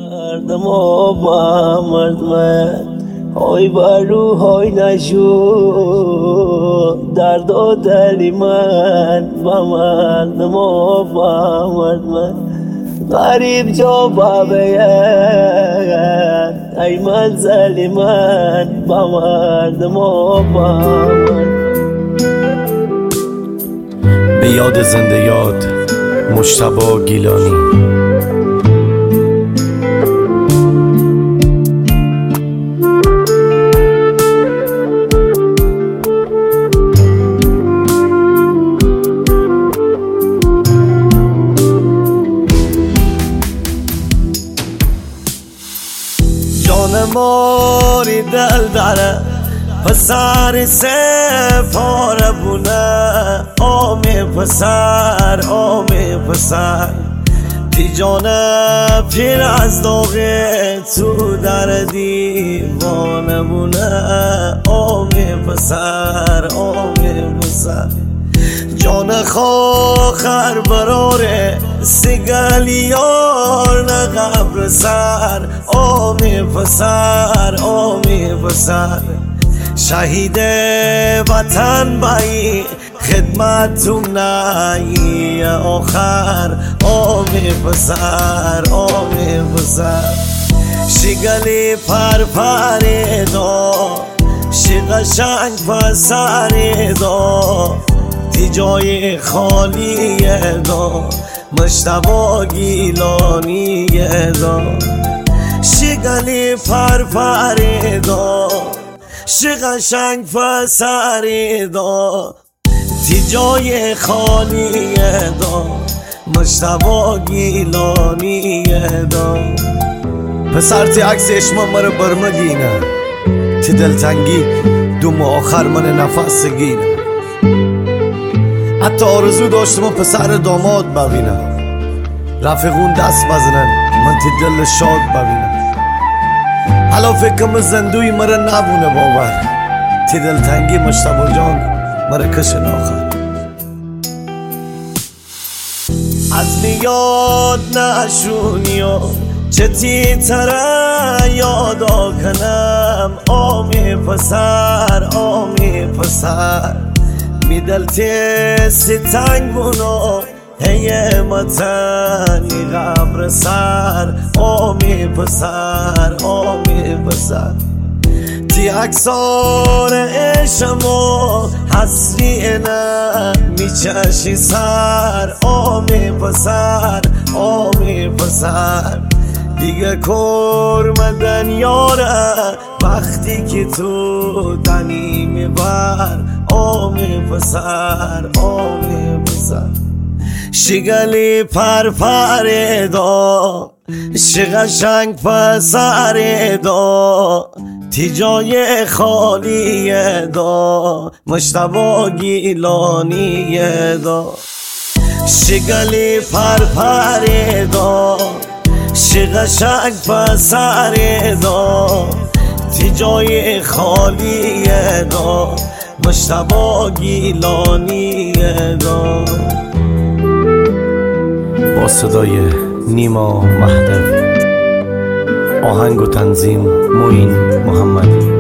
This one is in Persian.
مردم با مرد های برو های نشو درد و دلی من با مردم با مرد غریب جا بابه ای منزل من با مردم با مرد. به یاد زنده یاد مجتبی گیلانی. جان ماری دل داره پسر سفاره بونه آمی پسر تی جانه پیر از داغه تو در دیوانه بونه آمی پسر جان خواخر براره سیگلیار نه قبر سر آمی پسر شهید وطن بایی خدمتون نایی آخر آمی پسر شیگلی پر دا شیغ شنگ پسر دا تی جای خالی دا مجتبی گیلانی دا شیگلی پر دا شیغ شنگ پسر دا تی جای خالی دا مجتبی گیلانی دا پسر تی عکس اشما مرا برمگینه تی دلتنگی دوم آخر من نفس گینه حتی آرزو داشتم پسر داماد ببینم رفیقون دست بزنن من تی دل شاد ببینم حالا فکرم زندوی مرا نبونه باور تی دلتنگی مجتبی جان مرا کشن آخر از میاد نشونیو چه تی تره یادا کنم آمی پسر می دل تیستی تنگ بونو هی متنی قبر سر آمی پسر تی اکسار عشمو حسری نه می چشی سر آمی پسر دیگه کرمدن یاره وقتی که تو دنی میبر آمی پسر شیگلی پر دا شیغ شنگ پسر دا تی جای خالی دا مجتبی گیلانی دا شیگلی پر دا شیغ شنگ پسر دا تی جای خالی دا مجتبی گیلانی دا با صدای نیما مهدوی، آهنگ و تنظیم معین محمدی.